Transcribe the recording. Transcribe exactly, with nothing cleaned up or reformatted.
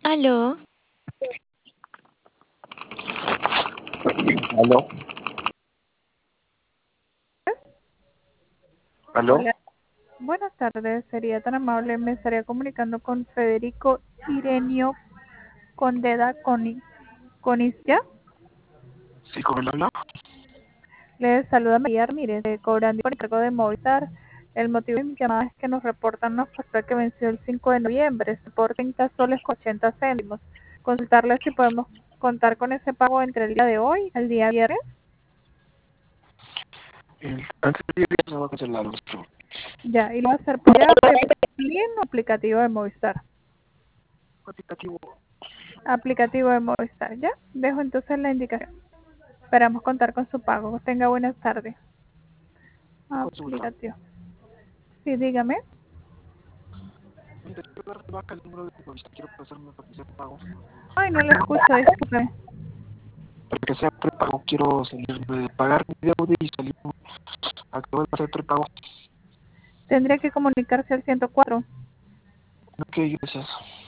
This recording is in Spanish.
Aló, ¿Aló? ¿Aló? Hola, buenas tardes. Sería tan amable, me estaría comunicando con Federico Irenio Condeda Coni Conisya. ¿Sí, con él habla? Le saluda María Ramírez, de cobrando por encargo de Movistar. El motivo de mi llamada es que nos reportan una factura que venció el cinco de noviembre por treinta soles con ochenta céntimos. Consultarle si podemos contar con ese pago entre el día de hoy al día viernes. El, antes de ir se va a cancelar nuestro Ya, y lo va a hacer por ya bien o aplicativo de Movistar. aplicativo. Aplicativo de Movistar, ¿ya? Dejo entonces la indicación. Esperamos contar con su pago. Tenga buenas tardes. Consulta. Aplicativo. Sí, dígame. Mira, quiero dar de baja el número de Movistar, quiero pasarme para que sea pago. Ay, no lo escucho, disculpe. Para que sea prepago, quiero salirme de pagar mi deuda y salir a que vuelva a ser prepago. Tendría que comunicarse al ciento cuatro. Ok, gracias.